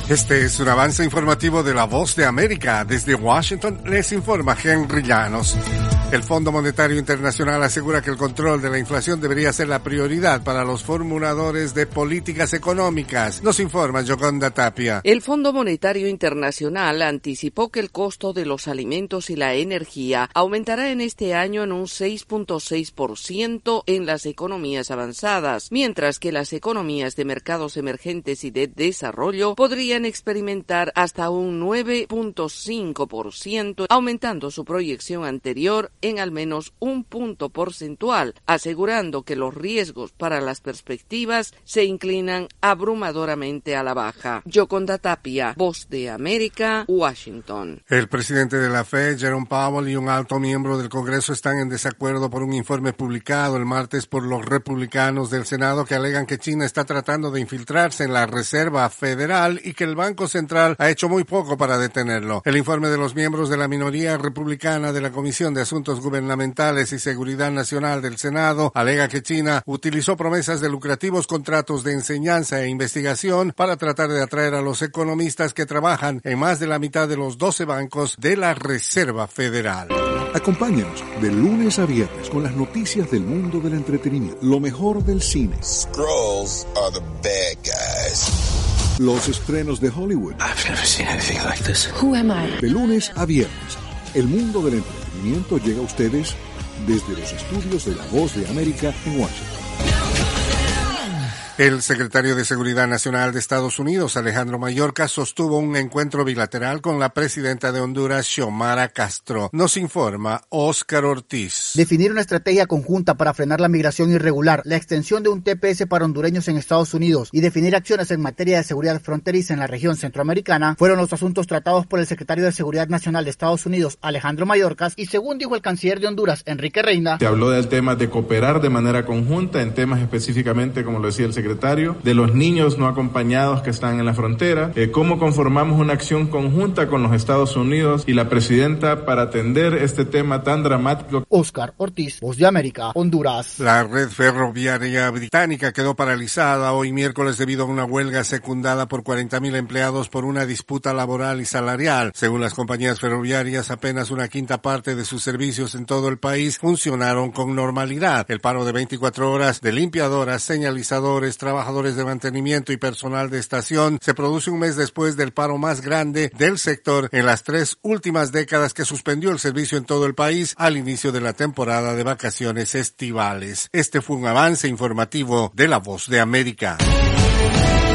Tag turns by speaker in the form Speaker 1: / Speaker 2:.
Speaker 1: Este es un avance informativo de La Voz de América. Desde Washington les informa Henry Llanos. El Fondo Monetario Internacional asegura que el control de la inflación debería ser la prioridad para los formuladores de políticas económicas. Nos informa Yoconda Tapia.
Speaker 2: El Fondo Monetario Internacional anticipó que el costo de los alimentos y la energía aumentará en este año en un 6.6% en las economías avanzadas, mientras que las economías de mercados emergentes y de desarrollo podrían experimentar hasta un 9.5%, aumentando su proyección anterior en al menos un punto porcentual, asegurando que los riesgos para las perspectivas se inclinan abrumadoramente a la baja. Yoconda Tapia, Voz de América, Washington.
Speaker 1: El presidente de la Fed, Jerome Powell, y un alto miembro del Congreso están en desacuerdo por un informe publicado el martes por los republicanos del Senado que alegan que China está tratando de infiltrarse en la Reserva Federal y que el Banco Central ha hecho muy poco para detenerlo. El informe de los miembros de la minoría republicana de la Comisión de Asuntos Gubernamentales y Seguridad Nacional del Senado alega que China utilizó promesas de lucrativos contratos de enseñanza e investigación para tratar de atraer a los economistas que trabajan en más de la mitad de los 12 bancos de la Reserva Federal.
Speaker 3: Acompáñanos de lunes a viernes con las noticias del mundo del entretenimiento, lo mejor del cine.
Speaker 4: Skrulls are the bad guys.
Speaker 3: Los estrenos de Hollywood.
Speaker 5: I've never seen anything like this.
Speaker 6: Who am I?
Speaker 3: De lunes a viernes, el mundo del entretenimiento llega a ustedes desde los estudios de La Voz de América en Washington.
Speaker 1: El secretario de Seguridad Nacional de Estados Unidos, Alejandro Mayorkas, sostuvo un encuentro bilateral con la presidenta de Honduras, Xiomara Castro. Nos informa Óscar Ortiz.
Speaker 7: Definir una estrategia conjunta para frenar la migración irregular, la extensión de un TPS para hondureños en Estados Unidos y definir acciones en materia de seguridad fronteriza en la región centroamericana fueron los asuntos tratados por el secretario de Seguridad Nacional de Estados Unidos, Alejandro Mayorkas, y según dijo el canciller de Honduras, Enrique Reina,
Speaker 8: se habló del tema de cooperar de manera conjunta en temas específicamente, como lo decía el secretario, de los niños no acompañados que están en la frontera, cómo conformamos una acción conjunta con los Estados Unidos y la presidenta para atender este tema tan dramático.
Speaker 7: Óscar Ortiz, Voz de América, Honduras.
Speaker 1: La red ferroviaria británica quedó paralizada hoy miércoles debido a una huelga secundada por 40,000 empleados por una disputa laboral y salarial. Según las compañías ferroviarias, apenas una quinta parte de sus servicios en todo el país funcionaron con normalidad. El paro de 24 horas de limpiadoras, señalizadores, trabajadores de mantenimiento y personal de estación se produce un mes después del paro más grande del sector en las 3 últimas décadas que suspendió el servicio en todo el país al inicio de la temporada de vacaciones estivales. Este fue un avance informativo de La Voz de América.